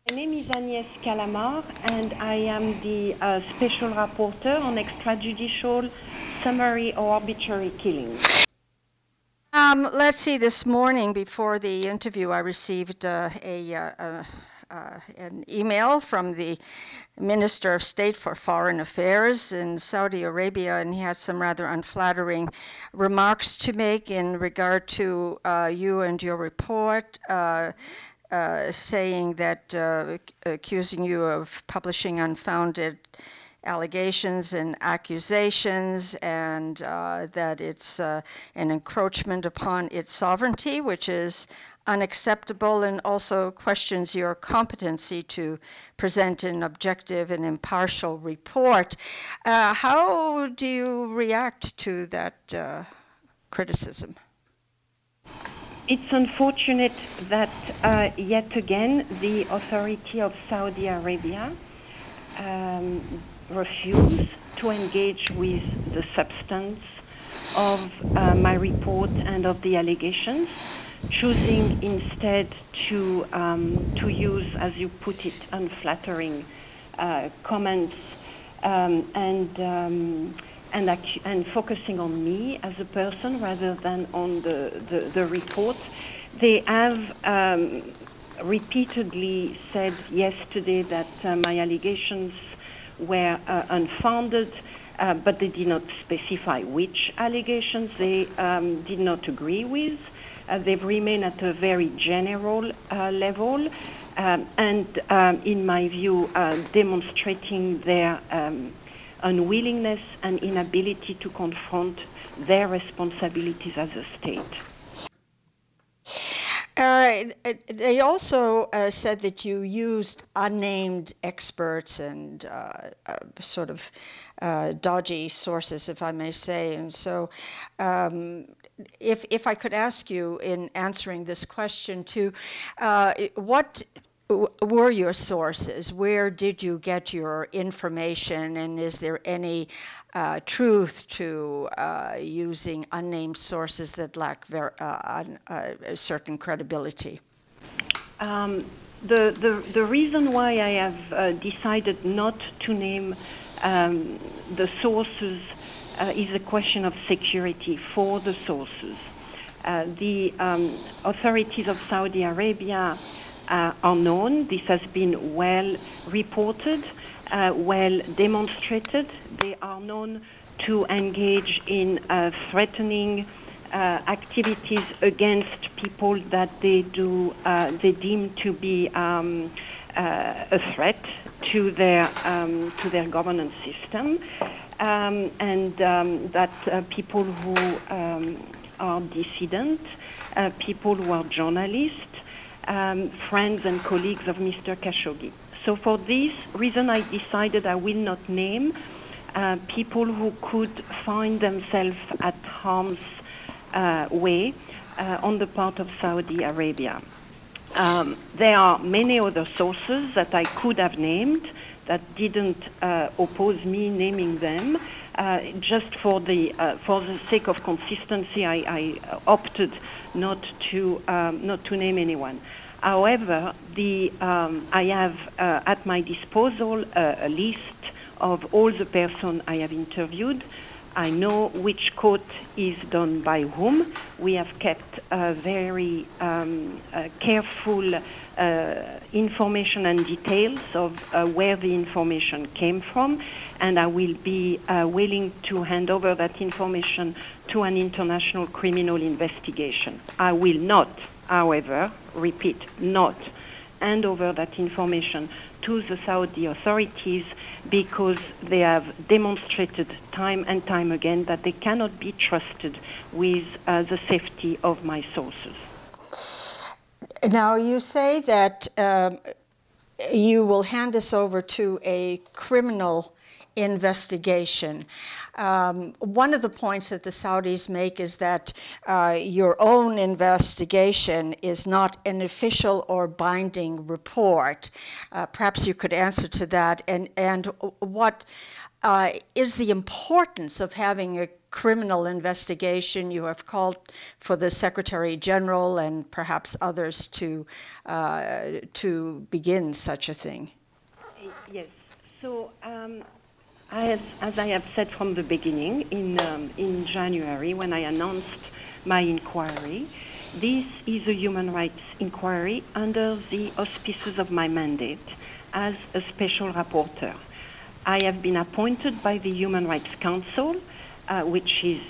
My name is Agnès Calamard, and I am the Special Rapporteur on extrajudicial, summary, or arbitrary killings. Let's see, this morning before the interview, I received an email from the Minister of State for Foreign Affairs in Saudi Arabia, and he had some rather unflattering remarks to make in regard to you and your report, saying that, accusing you of publishing unfounded allegations and accusations, and that it's an encroachment upon its sovereignty, which is unacceptable, and also questions your competency to present an objective and impartial report. How do you react to that criticism? It's unfortunate that yet again the authority of Saudi Arabia refused to engage with the substance of my report and of the allegations, choosing instead to use, as you put it, unflattering comments and focusing on me as a person rather than on the report. They have repeatedly said yesterday that my allegations were unfounded, but they did not specify which allegations they did not agree with. They've remained at a very general level, and in my view, demonstrating their unwillingness and inability to confront their responsibilities as a state. They also said that you used unnamed experts and sort of dodgy sources, if I may say. And so if I could ask you in answering this question too, what were your sources? Where did you get your information? And is there any truth to using unnamed sources that lack a certain credibility? The reason why I have decided not to name the sources is a question of security for the sources. The authorities of Saudi Arabia are known. This has been well reported, well demonstrated. They are known to engage in threatening activities against people that they deem to be a threat to their governance system, and that people who are dissident, people who are journalists, friends and colleagues of Mr. Khashoggi. So for this reason, I decided I will not name people who could find themselves at harm's way on the part of Saudi Arabia. There are many other sources that I could have named that didn't oppose me naming them. Just for the sake of consistency, I opted not to name anyone. However, I have at my disposal a list of all the persons I have interviewed. I know which quote is done by whom. We have kept very careful information and details of where the information came from, and I will be willing to hand over that information to an international criminal investigation. I will not, however, repeat, not hand over that information to the Saudi authorities, because they have demonstrated time and time again that they cannot be trusted with the safety of my sources. Now, you say that you will hand this over to a criminal investigation. One of the points that the Saudis make is that your own investigation is not an official or binding report. Perhaps you could answer to that, and what is the importance of having a criminal investigation. You have called for the Secretary General and perhaps others to begin such a thing. Yes. So, as I have said from the beginning, in January, when I announced my inquiry, this is a human rights inquiry under the auspices of my mandate as a special rapporteur. I have been appointed by the Human Rights Council, which is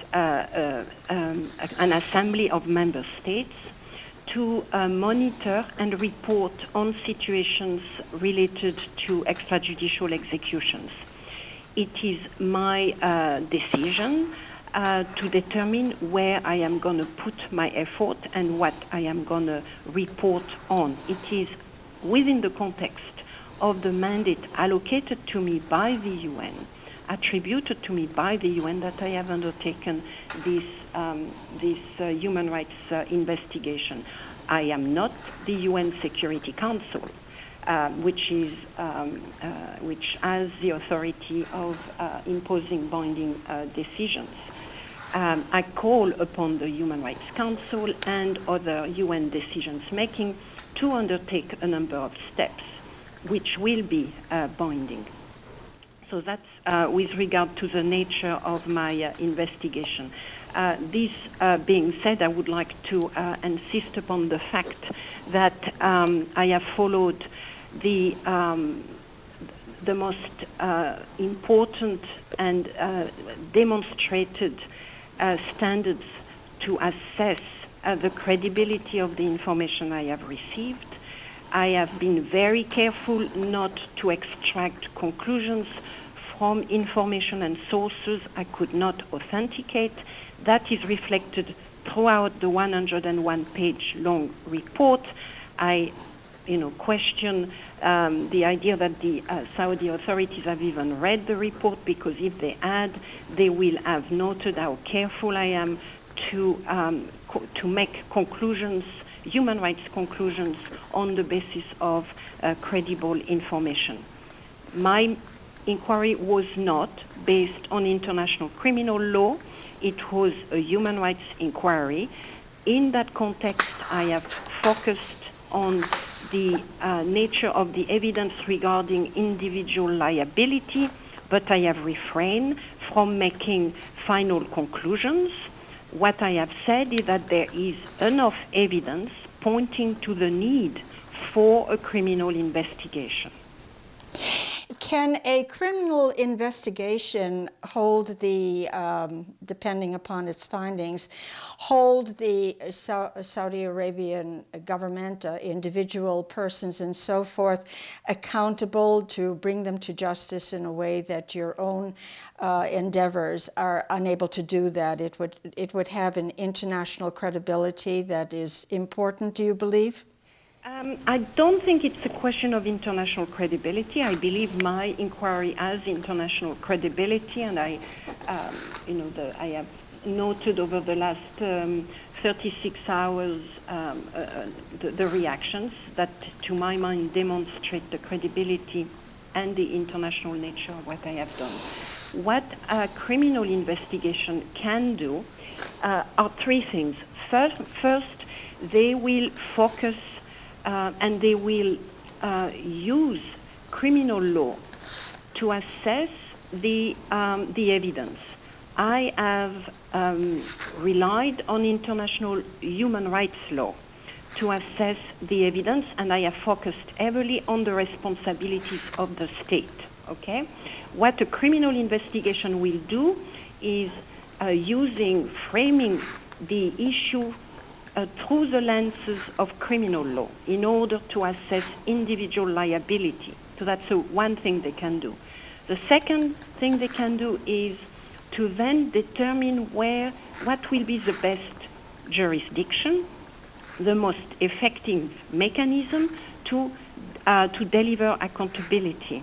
an assembly of member states, to monitor and report on situations related to extrajudicial executions. It is my decision to determine where I am going to put my effort and what I am going to report on. It is within the context of the mandate allocated to me by the UN, attributed to me by the UN, that I have undertaken this human rights investigation. I am not the UN Security Council, which has the authority of imposing binding decisions. I call upon the Human Rights Council and other UN decisions making to undertake a number of steps which will be binding. So that's with regard to the nature of my investigation. This being said, I would like to insist upon the fact that I have followed the most important and demonstrated standards to assess the credibility of the information I have received. I have been very careful not to extract conclusions from information and sources I could not authenticate. That is reflected throughout the 101-page long report. I question the idea that the Saudi authorities have even read the report, because if they had, they will have noted how careful I am to make conclusions, human rights conclusions, on the basis of credible information. My inquiry was not based on international criminal law. It was a human rights inquiry. In that context, I have focused on the nature of the evidence regarding individual liability, but I have refrained from making final conclusions. What I have said is that there is enough evidence pointing to the need for a criminal investigation. Can a criminal investigation hold the, depending upon its findings, hold the Saudi Arabian government, individual persons and so forth, accountable to bring them to justice in a way that your own endeavors are unable to do that? It would have an international credibility that is important, do you believe? I don't think it's a question of international credibility. I believe my inquiry has international credibility, and I have noted over the last 36 hours the reactions that, to my mind, demonstrate the credibility and the international nature of what I have done. What a criminal investigation can do are three things. First, they will focus and they will use criminal law to assess the evidence. I have relied on international human rights law to assess the evidence, and I have focused heavily on the responsibilities of the state. Okay? What a criminal investigation will do is framing the issue through the lenses of criminal law in order to assess individual liability. So that's one thing they can do. The second thing they can do is to then determine what will be the best jurisdiction, the most effective mechanism to deliver accountability.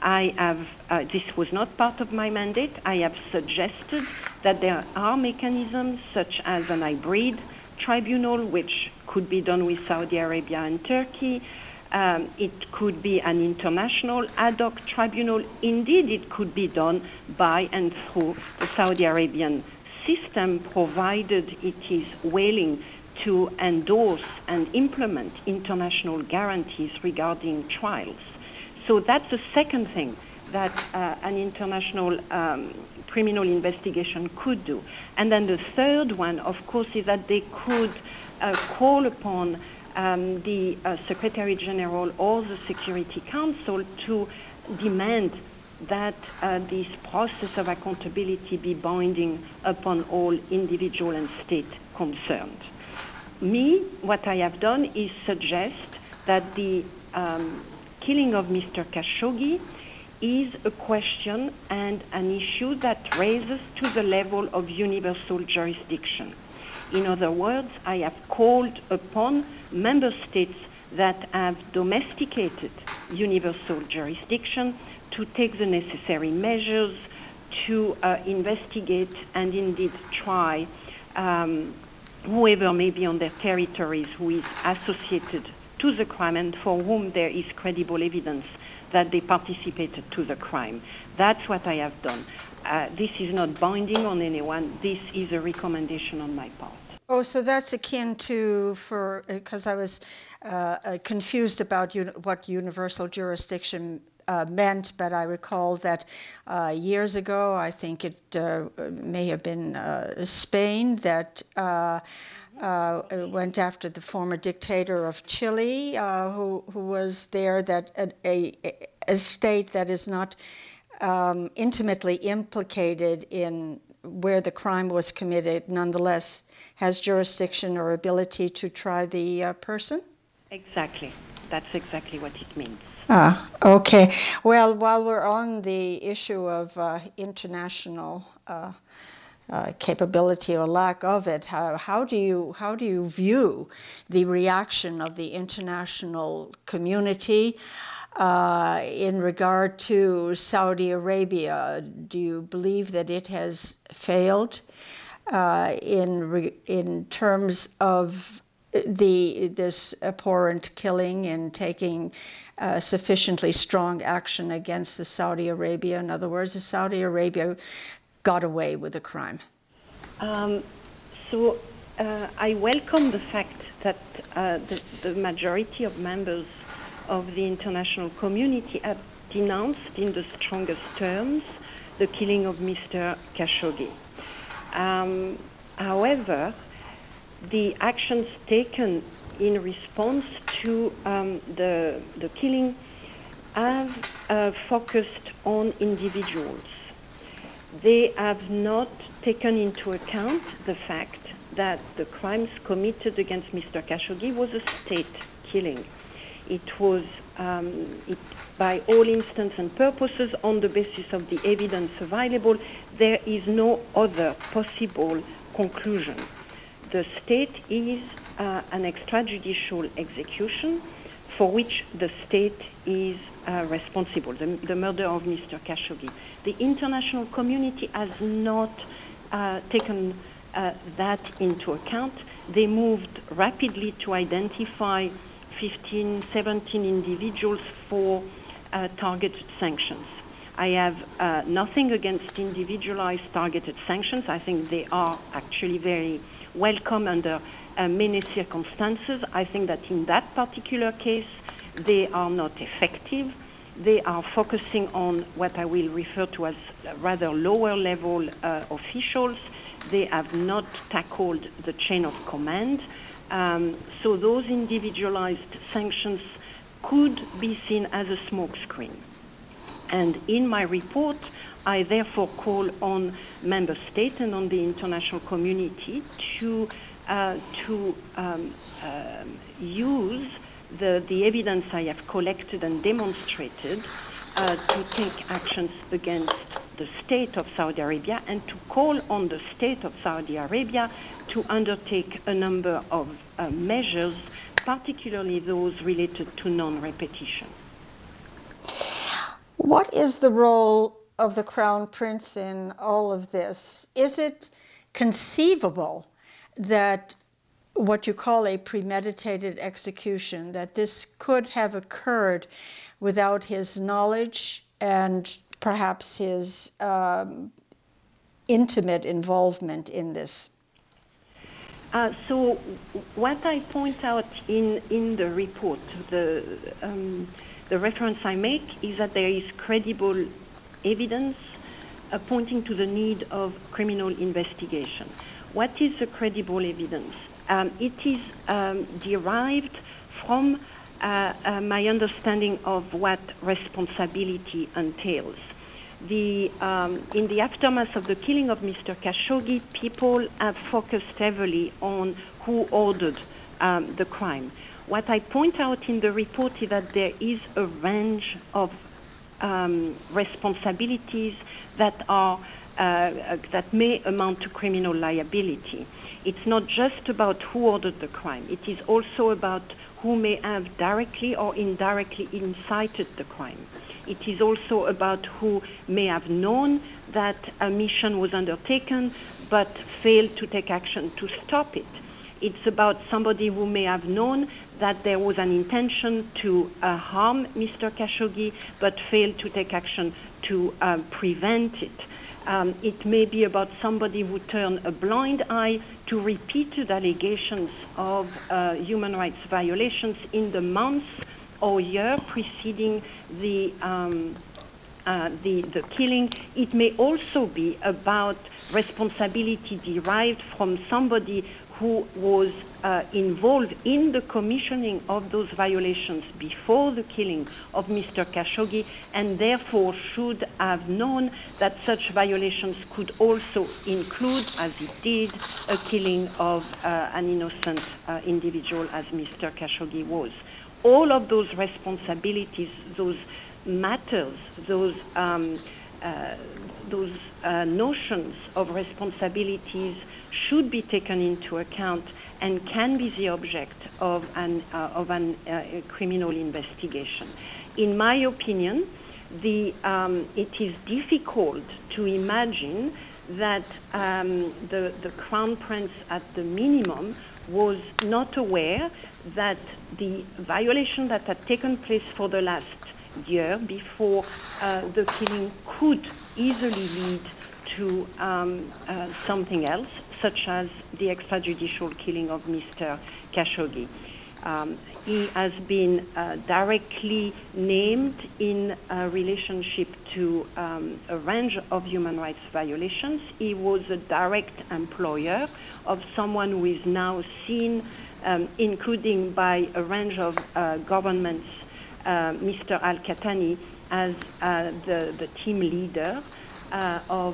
This was not part of my mandate. I have suggested that there are mechanisms such as an hybrid tribunal, which could be done with Saudi Arabia and Turkey, It could be an international ad hoc tribunal. Indeed, it could be done by and through the Saudi Arabian system, provided it is willing to endorse and implement international guarantees regarding trials. So that's the second thing that an international criminal investigation could do. And then the third one, of course, is that they could call upon the Secretary General or the Security Council to demand that this process of accountability be binding upon all individual and state concerned. What I have done is suggest that the killing of Mr. Khashoggi is a question and an issue that raises to the level of universal jurisdiction. In other words, I have called upon member states that have domesticated universal jurisdiction to take the necessary measures to investigate and indeed try whoever may be on their territories who is associated to the crime and for whom there is credible evidence that they participated to the crime. That's what I have done. This is not binding on anyone. This is a recommendation on my part. Oh, so that's akin to, because I was confused about what universal jurisdiction meant, but I recall that years ago, I think it may have been Spain that went after the former dictator of Chile, who was there, that a state that is not intimately implicated in where the crime was committed, nonetheless has jurisdiction or ability to try the person? Exactly. That's exactly what it means. Okay. Well, while we're on the issue of international capability or lack of it, how do you view the reaction of the international community in regard to Saudi Arabia? Do you believe that it has failed in terms of this abhorrent killing and taking sufficiently strong action against the Saudi Arabia? In other words, the Saudi Arabia got away with the crime. I welcome the fact that the majority of members of the international community have denounced in the strongest terms the killing of Mr. Khashoggi. However, the actions taken in response to the killing have focused on individuals. They have not taken into account the fact that the crimes committed against Mr. Khashoggi was a state killing. It was, by all intents and purposes, on the basis of the evidence available, there is no other possible conclusion. The state is an extrajudicial execution for which the state is responsible, the murder of Mr. Khashoggi. The international community has not taken that into account. They moved rapidly to identify 15, 17 individuals for targeted sanctions. I have nothing against individualized targeted sanctions. I think they are actually very welcome under many circumstances. I think that in that particular case, they are not effective. They are focusing on what I will refer to as rather lower level officials. They have not tackled the chain of command. So those individualized sanctions could be seen as a smokescreen. And in my report, I therefore call on member states and on the international community to use the evidence I have collected and demonstrated to take actions against the state of Saudi Arabia and to call on the state of Saudi Arabia to undertake a number of measures, particularly those related to non-repetition. What is the role of the Crown Prince in all of this? Is it conceivable that what you call a premeditated execution, that this could have occurred without his knowledge and perhaps his intimate involvement in this? So what I point out in the report, the reference I make is that there is credible evidence pointing to the need of criminal investigation. What is the credible evidence? It is derived from my understanding of what responsibility entails. In the aftermath of the killing of Mr. Khashoggi, people have focused heavily on who ordered the crime. What I point out in the report is that there is a range of responsibilities that may amount to criminal liability. It's not just about who ordered the crime. It is also about who may have directly or indirectly incited the crime. It is also about who may have known that a mission was undertaken but failed to take action to stop it. It's about somebody who may have known that there was an intention to harm Mr. Khashoggi but failed to take action to prevent it. It may be about somebody who turned a blind eye to repeated allegations of human rights violations in the months or year preceding the killing. It may also be about responsibility derived from somebody who was involved in the commissioning of those violations before the killing of Mr. Khashoggi, and therefore should have known that such violations could also include, as it did, a killing of an innocent individual as Mr. Khashoggi was. All of those responsibilities, those matters, those notions of responsibilities should be taken into account and can be the object of a criminal investigation. In my opinion, it is difficult to imagine that the Crown Prince, at the minimum, was not aware that the violation that had taken place for the last year before the killing could easily lead to something else, such as the extrajudicial killing of Mr. Khashoggi. He has been directly named in relationship to a range of human rights violations. He was a direct employer of someone who is now seen, including by a range of governments, Mr. Al-Qahtani as the team leader of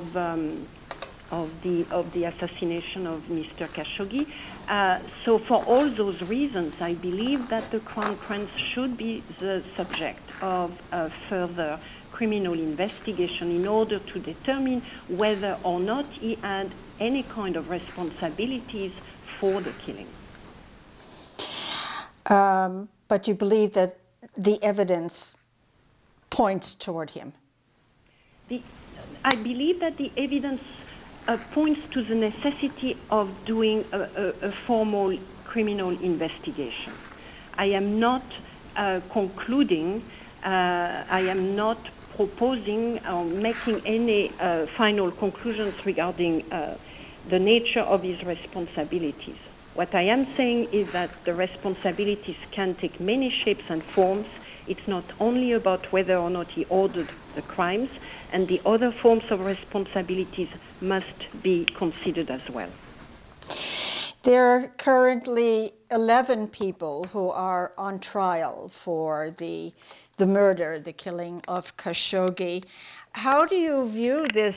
the assassination of Mr. Khashoggi. So for all those reasons, I believe that the Crown Prince should be the subject of further criminal investigation in order to determine whether or not he had any kind of responsibilities for the killing. But you believe that the evidence points toward him? I believe that the evidence points to the necessity of doing a formal criminal investigation. I am not concluding, I am not proposing or making any final conclusions regarding the nature of his responsibilities. What I am saying is that the responsibilities can take many shapes and forms. It's not only about whether or not he ordered the crimes, and the other forms of responsibilities must be considered as well. There are currently 11 people who are on trial for the murder, the killing of Khashoggi. How do you view this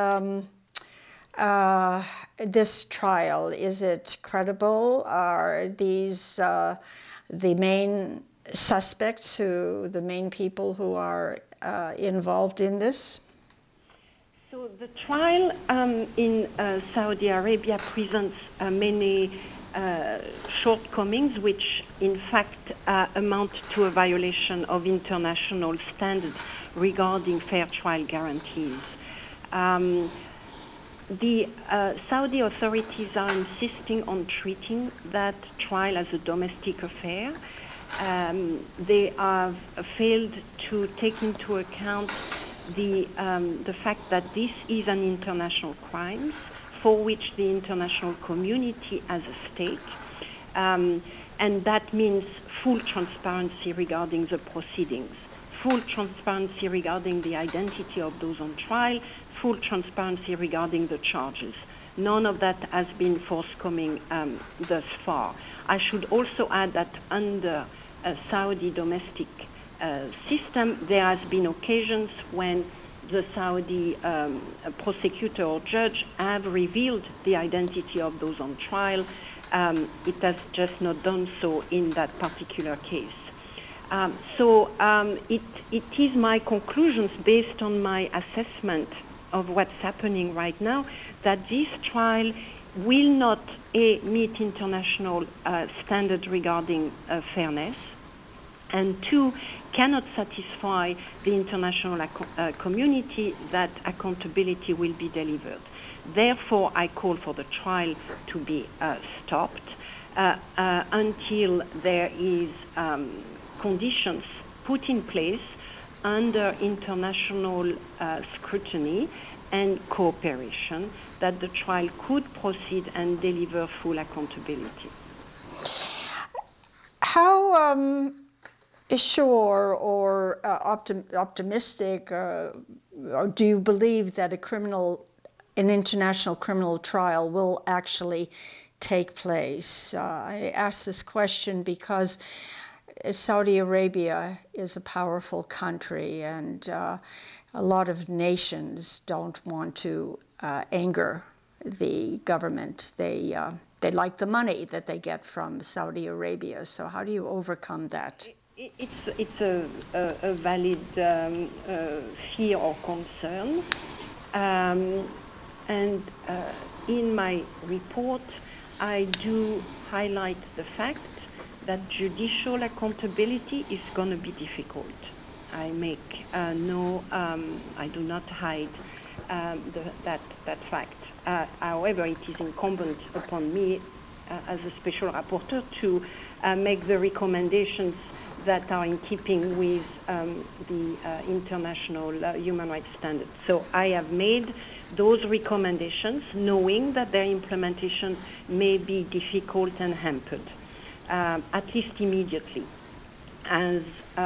this trial? Is it credible? Are these the main suspects, the main people who are involved in this? So the trial in Saudi Arabia presents many shortcomings, which in fact amount to a violation of international standards regarding fair trial guarantees. The Saudi authorities are insisting on treating that trial as a domestic affair. They have failed to take into account the fact that this is an international crime for which the international community has a stake, and that means full transparency regarding the proceedings, full transparency regarding the identity of those on trial, full transparency regarding the charges. None of that has been forthcoming thus far. I should also add that under a Saudi domestic system, there has been occasions when the Saudi prosecutor or judge have revealed the identity of those on trial. It has just not done so in that particular case. It is my conclusions based on my assessment of what's happening right now that this trial will not meet international standards regarding fairness, and two, cannot satisfy the international community that accountability will be delivered. Therefore, I call for the trial to be stopped until there is conditions put in place under international scrutiny and cooperation that the trial could proceed and deliver full accountability. How sure or optimistic or do you believe that an international criminal trial will actually take place? I ask this question because Saudi Arabia is a powerful country, and a lot of nations don't want to anger the government. They like the money that they get from Saudi Arabia. So how do you overcome that? It's a valid fear or concern. And in my report, I do highlight the fact that judicial accountability is going to be difficult. I make I do not hide that fact. However, it is incumbent upon me as a special rapporteur to make the recommendations that are in keeping with the international human rights standards. So I have made those recommendations knowing that their implementation may be difficult and hampered, at least immediately. As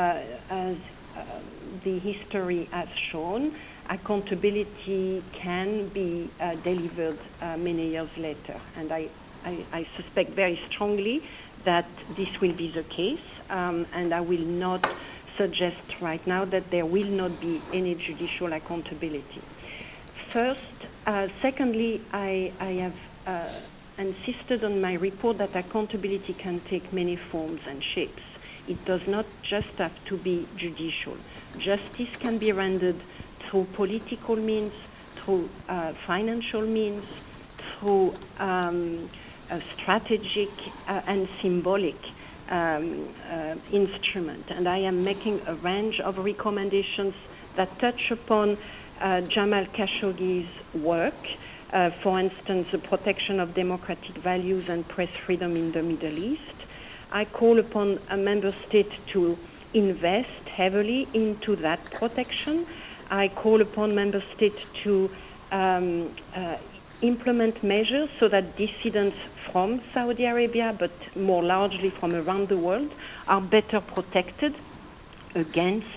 the history has shown, accountability can be delivered many years later. And I suspect very strongly that this will be the case, and I will not suggest right now that there will not be any judicial accountability. First. Secondly, I have insisted on my report that accountability can take many forms and shapes. It does not just have to be judicial. Justice can be rendered through political means, through financial means, through strategic and symbolic instrument. And I am making a range of recommendations that touch upon Jamal Khashoggi's work, for instance, the protection of democratic values and press freedom in the Middle East. I call upon a member state to invest heavily into that protection. I call upon member states to implement measures so that dissidents from Saudi Arabia, but more largely from around the world, are better protected against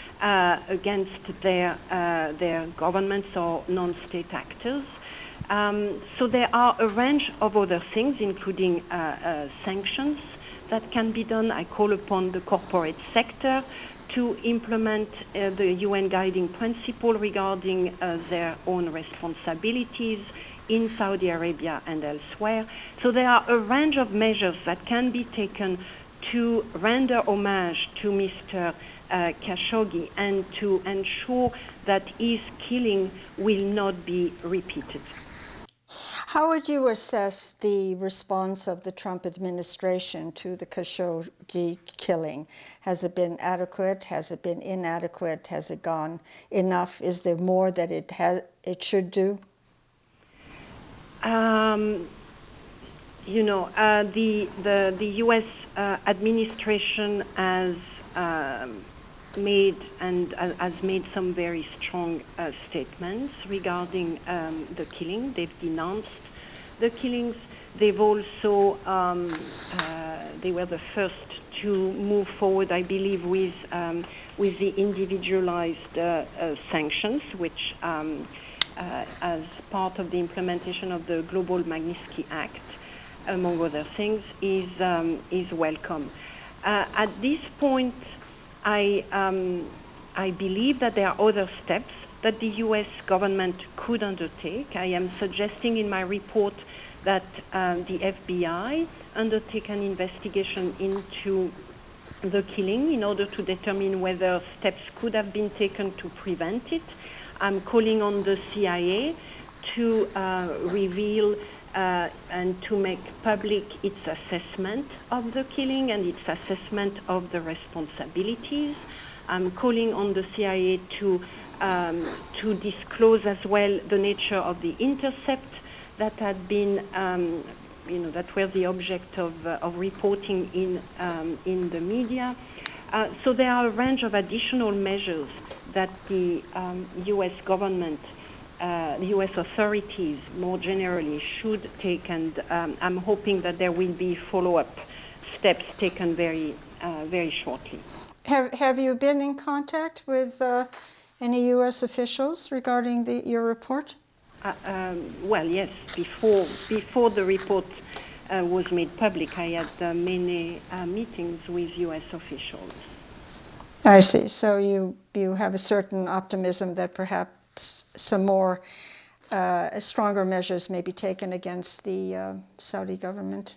their governments or non-state actors. So there are a range of other things, including sanctions that can be done. I call upon the corporate sector to implement the UN guiding principle regarding their own responsibilities in Saudi Arabia and elsewhere. So there are a range of measures that can be taken to render homage to Mr. Khashoggi and to ensure that his killing will not be repeated. How would you assess the response of the Trump administration to the Khashoggi killing? Has it been adequate? Has it been inadequate? Has it gone enough? Is there more that it should do? The U.S. Administration has made some very strong statements regarding the killing. They've denounced the killings. They've also they were the first to move forward, I believe, with the individualized sanctions, which, as part of the implementation of the Global Magnitsky Act, among other things, is welcome. At this point, I believe that there are other steps that the U.S. government could undertake. I am suggesting in my report that the FBI undertake an investigation into the killing in order to determine whether steps could have been taken to prevent it. I'm calling on the CIA to reveal and to make public its assessment of the killing and its assessment of the responsibilities. I'm calling on the CIA to disclose as well the nature of the intercept that had been, that were the object of reporting in the media. So there are a range of additional measures that the U.S. government, the U.S. authorities more generally should take, and I'm hoping that there will be follow-up steps taken very shortly. Have you been in contact with any U.S. officials regarding your report? Well, yes. Before the report was made public, I had many meetings with U.S. officials. I see. So you have a certain optimism that perhaps some more stronger measures may be taken against the Saudi government?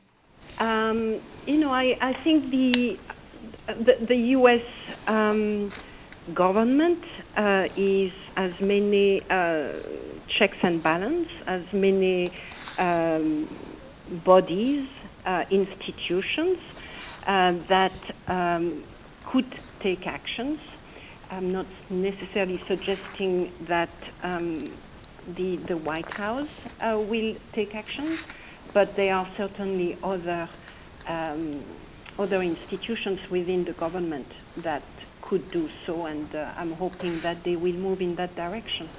I think the U.S. government is as many checks and balances, as many bodies, institutions that could take actions. I'm not necessarily suggesting that the White House will take actions, but there are certainly other institutions within the government that could do so, and I'm hoping that they will move in that direction.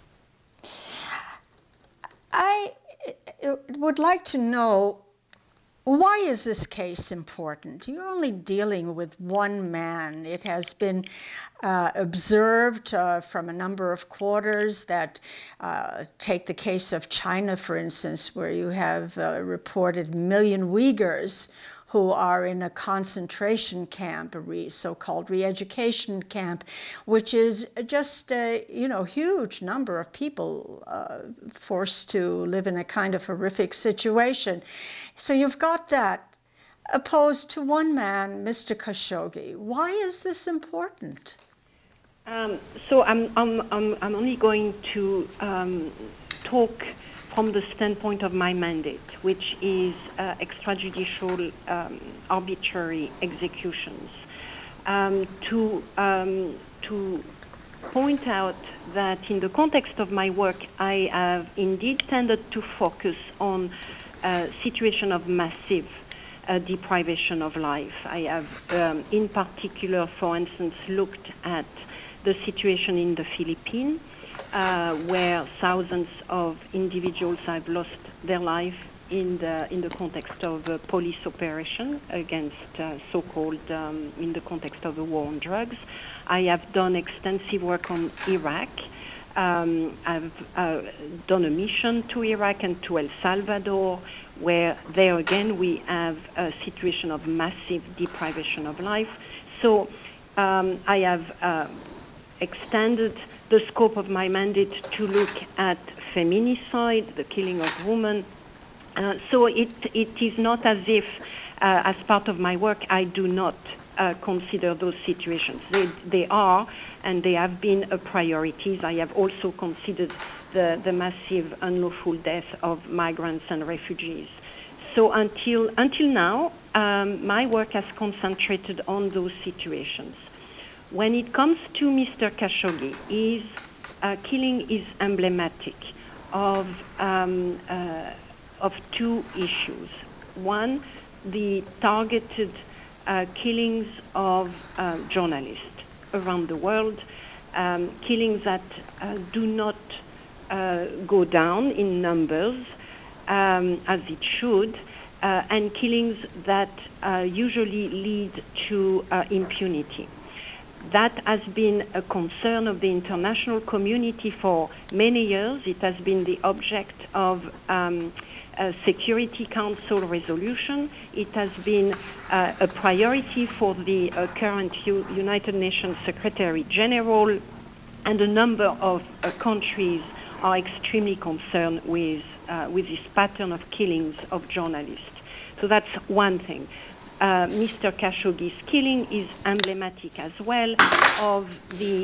I would like to know, why is this case important? You're only dealing with one man. It has been observed from a number of quarters that, take the case of China, for instance, where you have reported 1 million Uyghurs who are in a concentration camp, a so-called re-education camp, which is just a huge number of people forced to live in a kind of horrific situation. So you've got that opposed to one man, Mr. Khashoggi. Why is this important? So I'm only going to talk from the standpoint of my mandate, which is extrajudicial arbitrary executions. To point out that in the context of my work, I have indeed tended to focus on a situation of massive deprivation of life. I have, in particular, for instance, looked at the situation in the Philippines, where thousands of individuals have lost their life in the context of a police operation against so-called, in the context of a war on drugs. I have done extensive work on Iraq. I've done a mission to Iraq and to El Salvador, where there again we have a situation of massive deprivation of life. So I have extended the scope of my mandate to look at feminicide, the killing of women. So it is not as if, as part of my work, I do not consider those situations. They are, and they have been priorities. I have also considered the massive unlawful death of migrants and refugees. So until now, my work has concentrated on those situations. When it comes to Mr. Khashoggi, his killing is emblematic of two issues. One, the targeted killings of journalists around the world, killings that do not go down in numbers as it should, and killings that usually lead to impunity. That has been a concern of the international community for many years. It has been the object of a Security Council resolution. It has been a priority for the current United Nations Secretary General, and a number of countries are extremely concerned with this pattern of killings of journalists. So that's one thing. Mr. Khashoggi's killing is emblematic as well of the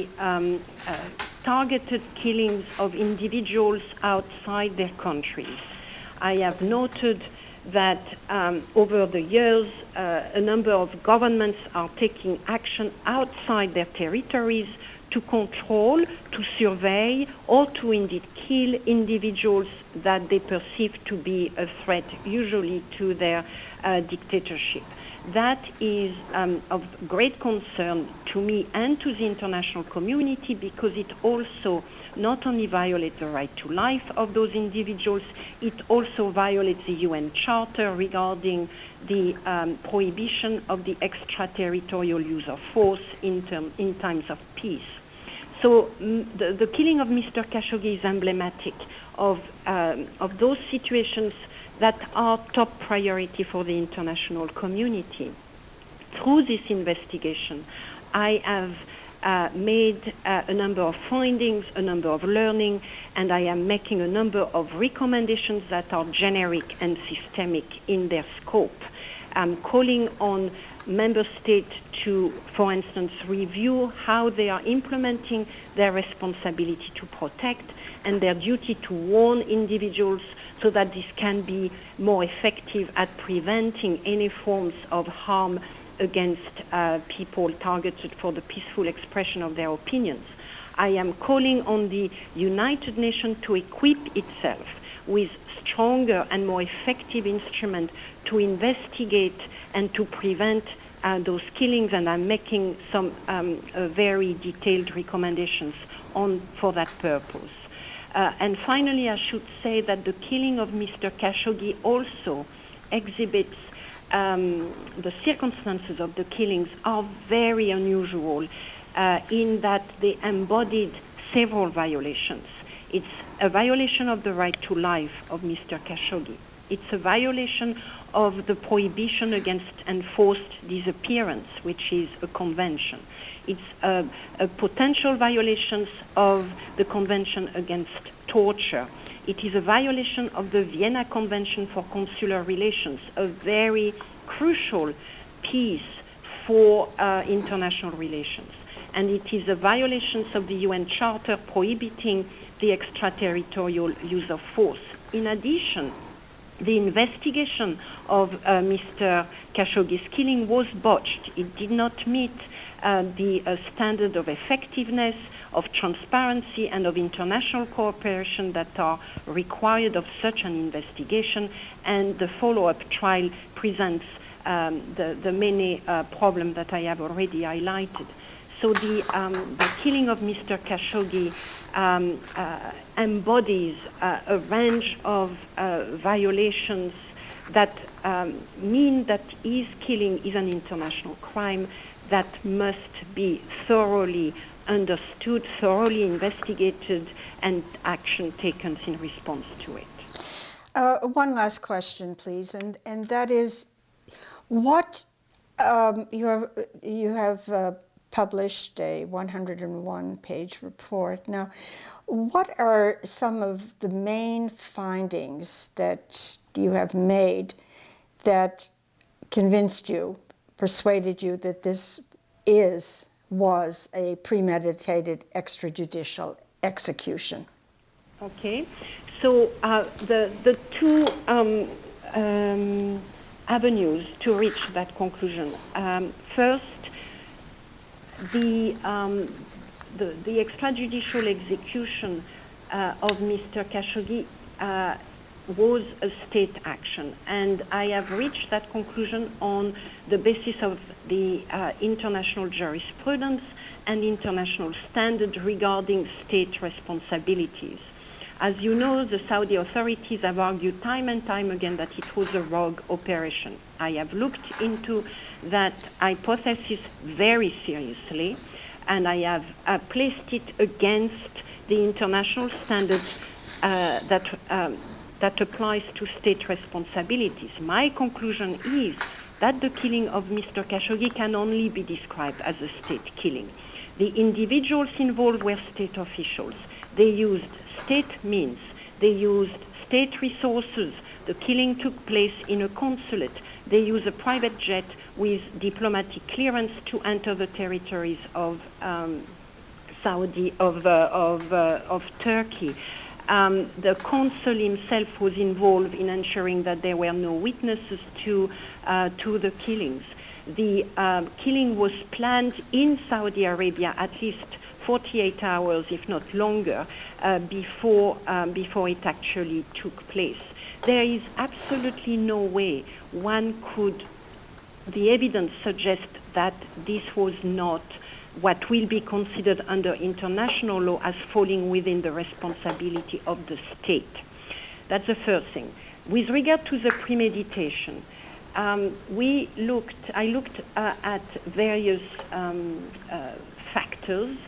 targeted killings of individuals outside their countries. I have noted that over the years, a number of governments are taking action outside their territories to control, to survey, or to indeed kill individuals that they perceive to be a threat, usually to their dictatorship. That is of great concern to me and to the international community, because it also not only violates the right to life of those individuals, it also violates the UN Charter regarding the prohibition of the extraterritorial use of force in times of peace. So the killing of Mr. Khashoggi is emblematic of those situations that are top priority for the international community. Through this investigation, I have made a number of findings, a number of learning, and I am making a number of recommendations that are generic and systemic in their scope. I'm calling on member states to, for instance, review how they are implementing their responsibility to protect and their duty to warn individuals, so that this can be more effective at preventing any forms of harm against people targeted for the peaceful expression of their opinions. I am calling on the United Nations to equip itself with stronger and more effective instruments to investigate and to prevent those killings, and I'm making some very detailed recommendations for that purpose. And finally, I should say that the killing of Mr. Khashoggi also exhibits the circumstances of the killings are very unusual in that they embodied several violations. It's a violation of the right to life of Mr. Khashoggi. It's a violation of the prohibition against enforced disappearance, which is a convention. It's a potential violation of the Convention Against Torture. It is a violation of the Vienna Convention for Consular Relations, a very crucial piece for international relations. And it is a violation of the UN Charter prohibiting the extraterritorial use of force. In addition, the investigation of Mr. Khashoggi's killing was botched. It did not meet the standard of effectiveness, of transparency, and of international cooperation that are required of such an investigation, and the follow-up trial presents the many problems that I have already highlighted. So the killing of Mr. Khashoggi embodies a range of violations that mean that his killing is an international crime that must be thoroughly understood, thoroughly investigated, and action taken in response to it. One last question, please, and that is, what you have published a 101-page report. Now, what are some of the main findings that you have made that convinced you, persuaded you that this was a premeditated extrajudicial execution? Okay, so the two avenues to reach that conclusion. First, the extrajudicial execution of Mr. Khashoggi was a state action, and I have reached that conclusion on the basis of the international jurisprudence and international standards regarding state responsibilities. As you know, the Saudi authorities have argued time and time again that it was a rogue operation. I have looked into that hypothesis very seriously, and I have placed it against the international standards that applies to state responsibilities. My conclusion is that the killing of Mr. Khashoggi can only be described as a state killing. The individuals involved were state officials. They used state means. They used state resources. The killing took place in a consulate. They used a private jet with diplomatic clearance to enter the territories of Turkey. The consul himself was involved in ensuring that there were no witnesses to the killings. The killing was planned in Saudi Arabia at least 48 hours, if not longer, before it actually took place. There is absolutely no way the evidence suggests that this was not what will be considered under international law as falling within the responsibility of the state. That's the first thing. With regard to the premeditation, I looked at various factors.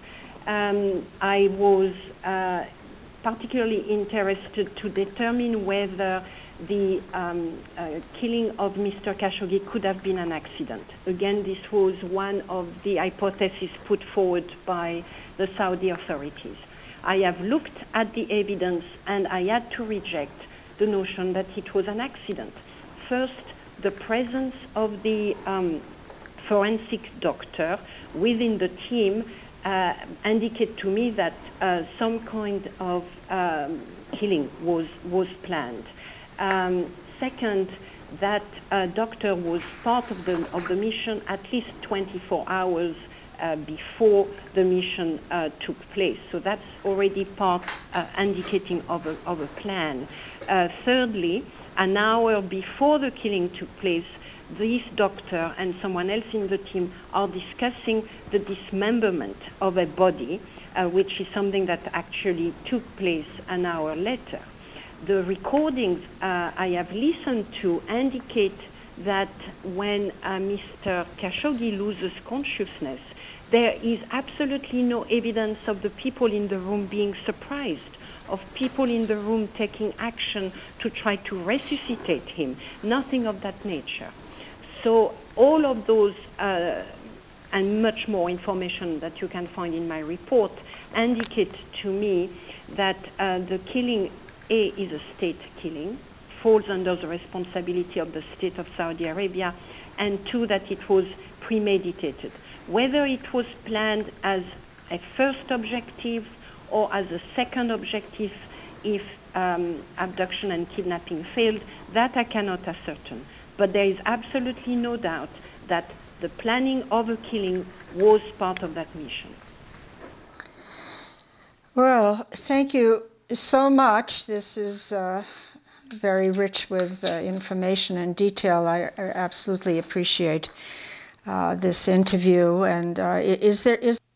I was particularly interested to determine whether the killing of Mr. Khashoggi could have been an accident. Again, this was one of the hypotheses put forward by the Saudi authorities. I have looked at the evidence and I had to reject the notion that it was an accident. First, the presence of the forensic doctor within the team indicate to me that some kind of killing was planned. Second, that doctor was part of the mission at least 24 hours before the mission took place. So that's already part indicating of a plan. Thirdly, an hour before the killing took place, this doctor and someone else in the team are discussing the dismemberment of a body, which is something that actually took place an hour later. The recordings I have listened to indicate that when Mr. Khashoggi loses consciousness, there is absolutely no evidence of the people in the room being surprised, of people in the room taking action to try to resuscitate him, nothing of that nature. So all of those and much more information that you can find in my report indicate to me that the killing, A, is a state killing, falls under the responsibility of the state of Saudi Arabia, and two, that it was premeditated. Whether it was planned as a first objective or as a second objective if abduction and kidnapping failed, that I cannot ascertain. But there is absolutely no doubt that the planning of a killing was part of that mission. Well, thank you so much. This is very rich with information and detail. I absolutely appreciate this interview. And is